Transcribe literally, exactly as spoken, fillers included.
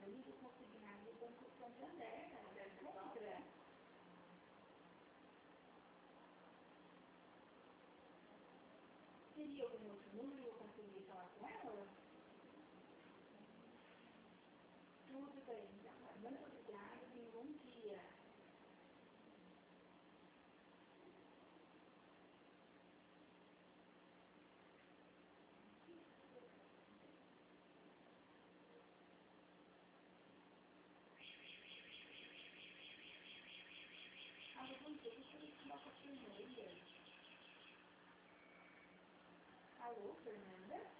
livro consignado do Banco Santander, né? Compra. Teria algum outro número que eu conseguiria falar com ela? Tudo bem, então. Muito obrigada e um bom dia. Alô, bom dia. Gostaria de falar com a Fernanda. Alô, Fernanda?